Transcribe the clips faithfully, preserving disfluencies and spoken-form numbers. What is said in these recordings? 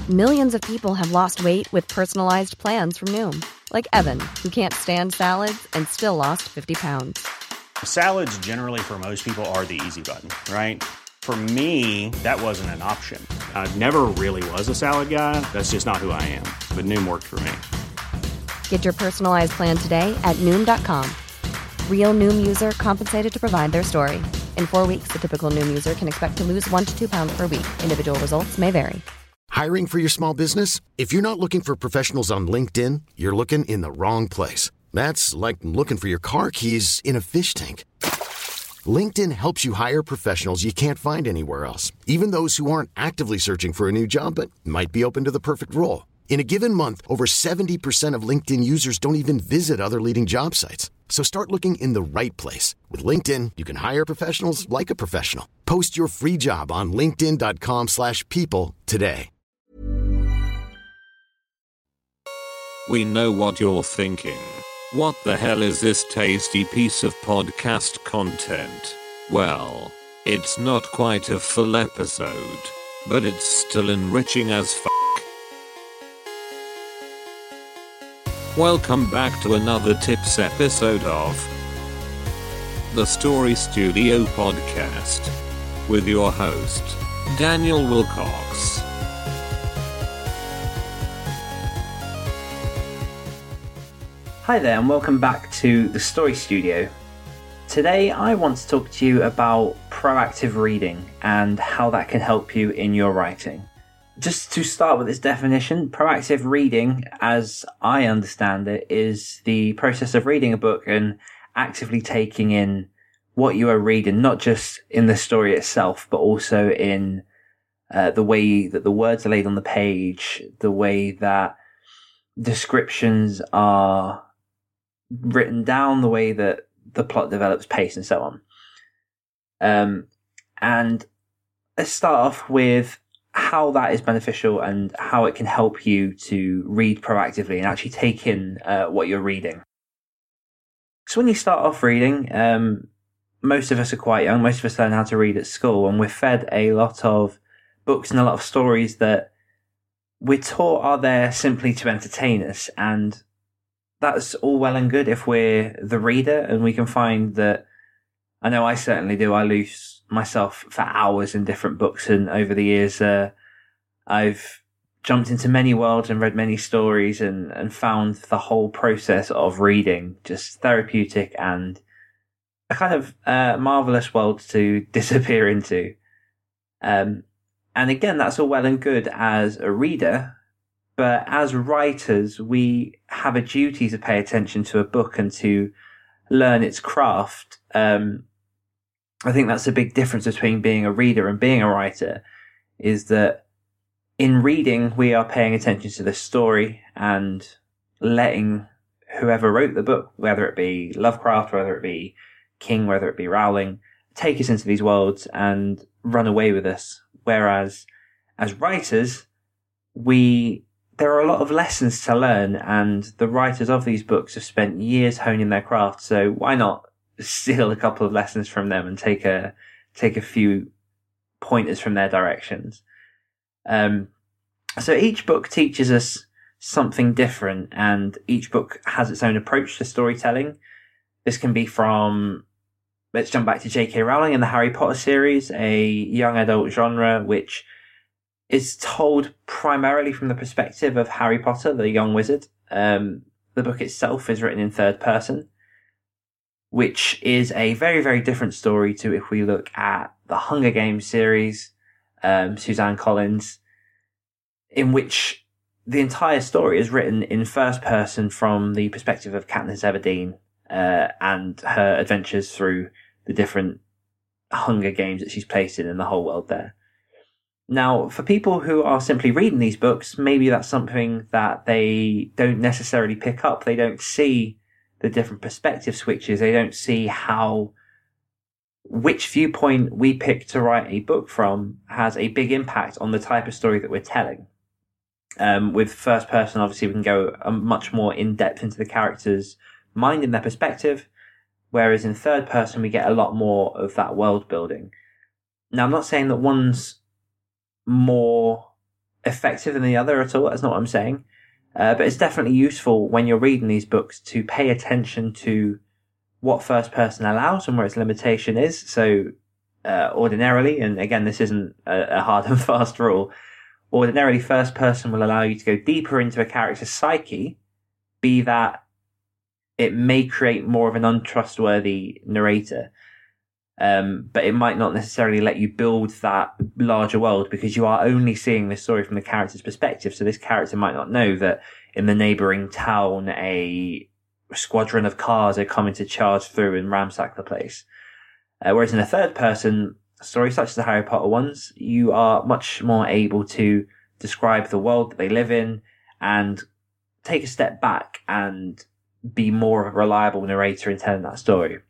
Millions of people have lost weight with personalized plans from Noom. Like Evan, who can't stand salads and still lost fifty pounds. Salads generally for most people are the easy button, right? For me, that wasn't an option. I never really was a salad guy. That's just not who I am. But Noom worked for me. Get your personalized plan today at Noom dot com. Real Noom user compensated to provide their story. In four weeks, the typical Noom user can expect to lose one to two pounds per week. Individual results may vary. Hiring for your small business? If you're not looking for professionals on LinkedIn, you're looking in the wrong place. That's like looking for your car keys in a fish tank. LinkedIn helps you hire professionals you can't find anywhere else, even those who aren't actively searching for a new job but might be open to the perfect role. In a given month, over seventy percent of LinkedIn users don't even visit other leading job sites. So start looking in the right place. With LinkedIn, you can hire professionals like a professional. Post your free job on linkedin dot com slash people today. We know what you're thinking. What the hell is this tasty piece of podcast content? Well, it's not quite a full episode, but it's still enriching as fuck. Welcome back to another tips episode of the Story Studio podcast with your host, Daniel Wilcox. Hi there and welcome back to the Story Studio. Today I want to talk to you about proactive reading and how that can help you in your writing. Just to start with this definition, proactive reading, as I understand it, is the process of reading a book and actively taking in what you are reading, not just in the story itself, but also in uh, the way that the words are laid on the page, the way that descriptions are written down, the way that the plot develops, pace, and so on. Um, and let's start off with how that is beneficial and how it can help you to read proactively and actually take in uh, what you're reading. So when you start off reading, um, most of us are quite young. Most of us learn how to read at school, and we're fed a lot of books and a lot of stories that we're taught are there simply to entertain us. And that's all well and good if we're the reader, and we can find that, I know I certainly do, I lose myself for hours in different books, and over the years uh, I've jumped into many worlds and read many stories and, and found the whole process of reading just therapeutic and a kind of uh, marvellous world to disappear into. Um, and again, that's all well and good as a reader, but as writers, we have a duty to pay attention to a book and to learn its craft. Um, I think that's a big difference between being a reader and being a writer, is that in reading, we are paying attention to the story and letting whoever wrote the book, whether it be Lovecraft, whether it be King, whether it be Rowling, take us into these worlds and run away with us. Whereas as writers, we there are a lot of lessons to learn, and the writers of these books have spent years honing their craft. So why not steal a couple of lessons from them and take a take a few pointers from their directions? Um, so each book teaches us something different, and each book has its own approach to storytelling. This can be from, let's jump back to J K Rowling and the Harry Potter series, a young adult genre which is told primarily from the perspective of Harry Potter, the young wizard. Um, the book itself is written in third person, which is a very, very different story to if we look at the Hunger Games series, um, Suzanne Collins, in which the entire story is written in first person from the perspective of Katniss Everdeen uh, and her adventures through the different Hunger Games that she's placed in and the whole world there. Now, for people who are simply reading these books, maybe that's something that they don't necessarily pick up. They don't see the different perspective switches. They don't see how which viewpoint we pick to write a book from has a big impact on the type of story that we're telling. Um, with first person, obviously, we can go much more in depth into the character's mind and their perspective, whereas in third person, we get a lot more of that world building. Now, I'm not saying that one's more effective than the other at all. That's not what I'm saying. Uh, but it's definitely useful when you're reading these books to pay attention to what first person allows and where its limitation is. So, uh, ordinarily, and again, this isn't a, a hard and fast rule, ordinarily first person will allow you to go deeper into a character's psyche, be that it may create more of an untrustworthy narrator. Um, but it might not necessarily let you build that larger world because you are only seeing this story from the character's perspective. So this character might not know that in the neighboring town, a squadron of cars are coming to charge through and ransack the place. Uh, whereas in a third person story, such as the Harry Potter ones, you are much more able to describe the world that they live in and take a step back and be more of a reliable narrator in telling that story.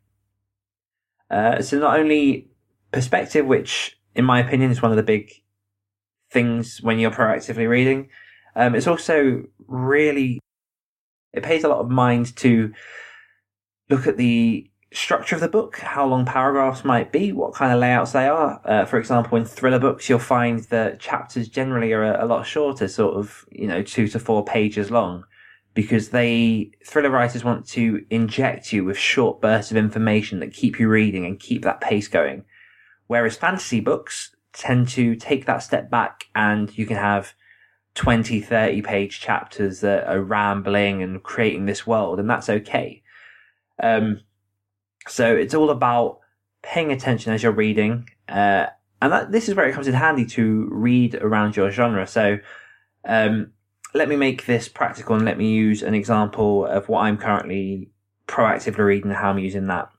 Uh, so not only perspective, which in my opinion is one of the big things when you're proactively reading, um, it's also really, it pays a lot of mind to look at the structure of the book, how long paragraphs might be, what kind of layouts they are. Uh, for example, in thriller books, you'll find that chapters generally are a, a lot shorter, sort of, you know, two to four pages long, because they, thriller writers want to inject you with short bursts of information that keep you reading and keep that pace going. Whereas fantasy books tend to take that step back and you can have twenty, thirty page chapters that are rambling and creating this world, and that's okay. Um, so it's all about paying attention as you're reading, uh, and that, this is where it comes in handy to read around your genre. So, um, let me make this practical and let me use an example of what I'm currently proactively reading and how I'm using that.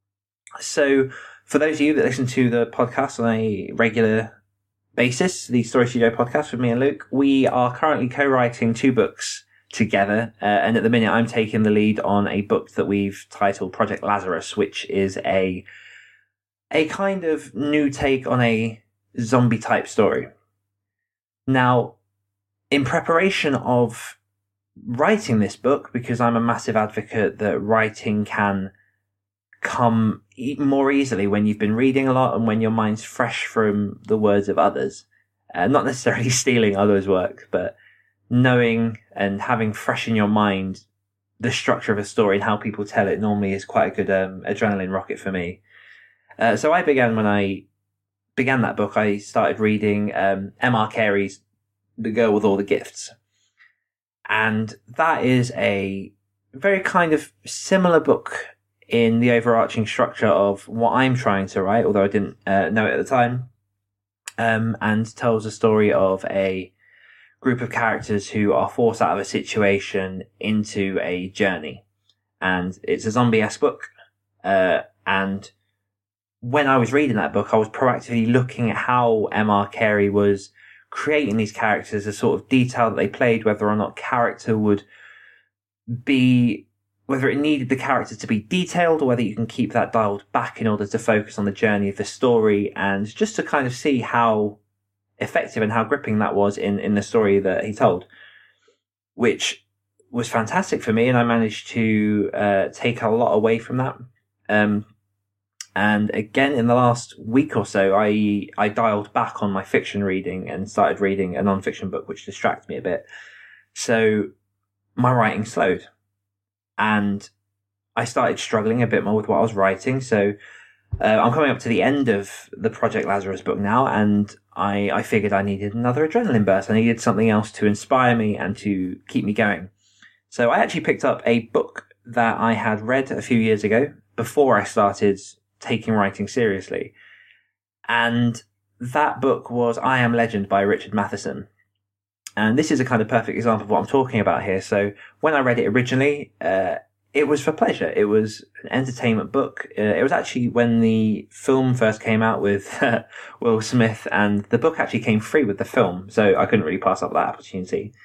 So for those of you that listen to the podcast on a regular basis, the Story Studio podcast with me and Luke, we are currently co-writing two books together. Uh, and at the minute I'm taking the lead on a book that we've titled Project Lazarus, which is a, a kind of new take on a zombie type story. Now, in preparation of writing this book, because I'm a massive advocate that writing can come more easily when you've been reading a lot and when your mind's fresh from the words of others. Uh, not necessarily stealing others' work, but knowing and having fresh in your mind the structure of a story and how people tell it normally is quite a good um, adrenaline rocket for me. Uh, so I began, when I began that book, I started reading um, M R Carey's The Girl with All the Gifts. And that is a very kind of similar book in the overarching structure of what I'm trying to write, although I didn't uh, know it at the time, um, and tells a story of a group of characters who are forced out of a situation into a journey. And it's a zombie-esque book. Uh, and when I was reading that book, I was proactively looking at how M R Carey was creating these characters, the sort of detail that they played, whether or not character would be, whether it needed the character to be detailed or whether you can keep that dialed back in order to focus on the journey of the story, and just to kind of see how effective and how gripping that was in, in the story that he told, which was fantastic for me. And I managed to uh, take a lot away from that. Um, And again, in the last week or so, I, I dialed back on my fiction reading and started reading a non-fiction book, which distracted me a bit. So my writing slowed and I started struggling a bit more with what I was writing. So uh, I'm coming up to the end of the Project Lazarus book now, and I, I figured I needed another adrenaline burst. I needed something else to inspire me and to keep me going. So I actually picked up a book that I had read a few years ago before I started taking writing seriously. And that book was I Am Legend by Richard Matheson. And this is a kind of perfect example of what I'm talking about here. So when I read it originally, uh, it was for pleasure. It was an entertainment book. Uh, it was actually when the film first came out with uh, Will Smith, and the book actually came free with the film. So I couldn't really pass up that opportunity.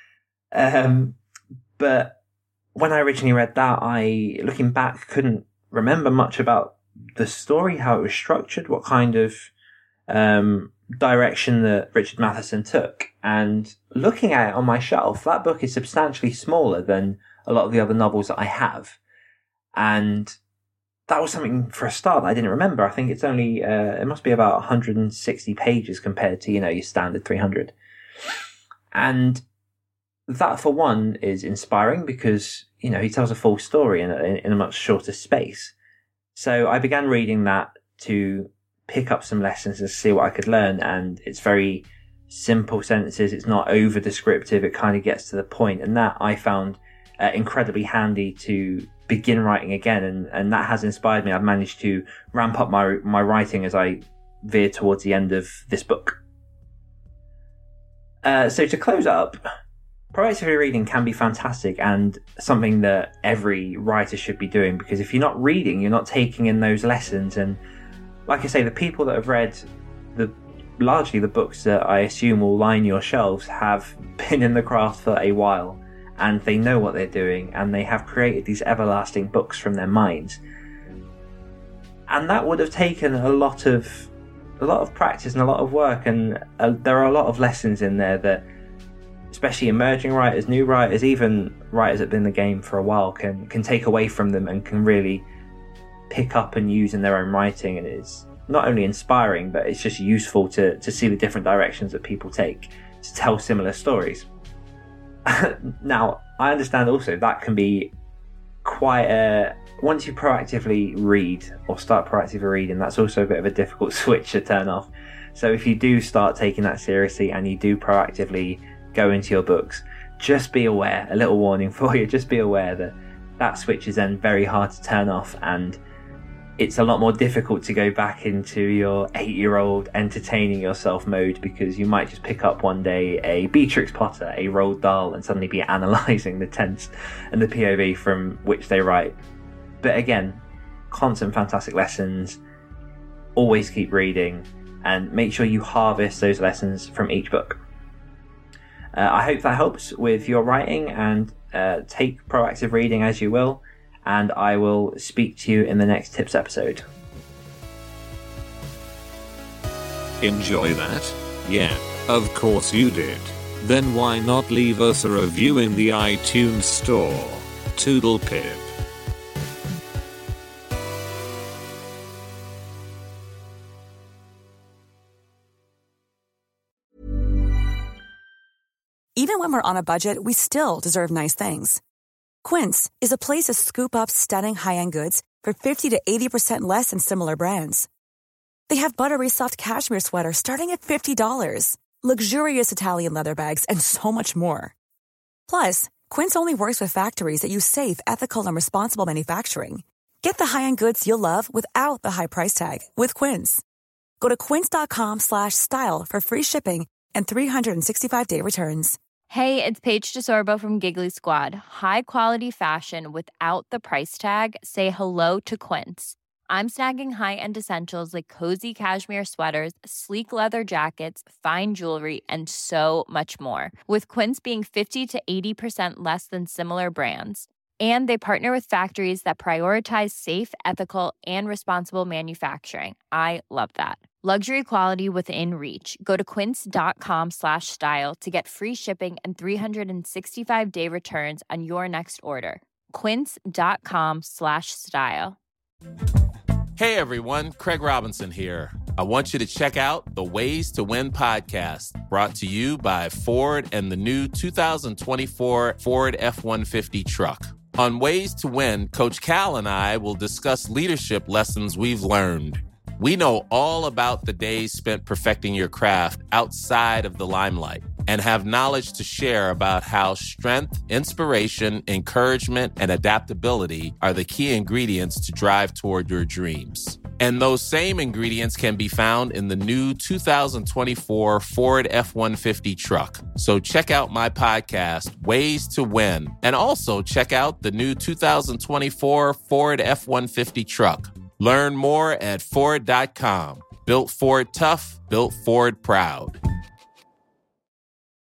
Um, but when I originally read that, I, looking back, couldn't remember much about the story, how it was structured, what kind of um, direction that Richard Matheson took. And looking at it on my shelf, that book is substantially smaller than a lot of the other novels that I have. And that was something for a start that I didn't remember. I think it's only, uh, it must be about one hundred sixty pages compared to, you know, your standard three hundred. And that, for one, is inspiring because, you know, he tells a full story in a, in a much shorter space. So I began reading that to pick up some lessons and see what I could learn. And it's very simple sentences. It's not over descriptive. It kind of gets to the point. And that I found uh, incredibly handy to begin writing again. And, and that has inspired me. I've managed to ramp up my, my writing as I veer towards the end of this book. Uh, so to close up, proactive reading can be fantastic and something that every writer should be doing, because if you're not reading, you're not taking in those lessons. And like I say, the people that have read the largely the books that I assume will line your shelves have been in the craft for a while, and they know what they're doing, and they have created these everlasting books from their minds. And that would have taken a lot of a lot of practice and a lot of work, and uh, there are a lot of lessons in there that especially emerging writers, new writers, even writers that have been in the game for a while can can take away from them and can really pick up and use in their own writing. And it's not only inspiring, but it's just useful to, to see the different directions that people take to tell similar stories. Now, I understand also that can be quite a... Once you proactively read or start proactively reading, that's also a bit of a difficult switch to turn off. So if you do start taking that seriously and you do proactively go into your books, just be aware, a little warning for you, just be aware that that switch is then very hard to turn off, and it's a lot more difficult to go back into your eight-year-old entertaining yourself mode, because you might just pick up one day a Beatrix Potter, a Roald Dahl, and suddenly be analysing the tense and the P O V from which they write. But again, constant fantastic lessons, always keep reading, and make sure you harvest those lessons from each book. Uh, I hope that helps with your writing, and uh, take proactive reading as you will, and I will speak to you in the next tips episode. Enjoy that? Yeah, of course you did. Then why not leave us a review in the iTunes store? Toodle pip. Even when we're on a budget, we still deserve nice things. Quince is a place to scoop up stunning high-end goods for fifty to eighty percent less than similar brands. They have buttery soft cashmere sweaters starting at fifty dollars, luxurious Italian leather bags, and so much more. Plus, Quince only works with factories that use safe, ethical, and responsible manufacturing. Get the high-end goods you'll love without the high price tag with Quince. Go to quince.com slash style for free shipping and three sixty-five day returns. Hey, it's Paige DeSorbo from Giggly Squad. High quality fashion without the price tag. Say hello to Quince. I'm snagging high-end essentials like cozy cashmere sweaters, sleek leather jackets, fine jewelry, and so much more. With Quince being fifty to eighty percent less than similar brands. And they partner with factories that prioritize safe, ethical, and responsible manufacturing. I love that. Luxury quality within reach. Go to quince.com slash style to get free shipping and three sixty-five day returns on your next order. Quince.com slash style. Hey everyone, Craig Robinson here. I want you to check out the Ways to Win podcast, brought to you by Ford and the new two thousand twenty-four Ford F one fifty truck. On Ways to Win, Coach Cal and I will discuss leadership lessons we've learned. We know all about the days spent perfecting your craft outside of the limelight and have knowledge to share about how strength, inspiration, encouragement, and adaptability are the key ingredients to drive toward your dreams. And those same ingredients can be found in the new two thousand twenty-four Ford F one fifty truck. So check out my podcast, Ways to Win, and also check out the new two thousand twenty-four Ford F one fifty truck. Learn more at Ford dot com. Built Ford tough, built Ford proud.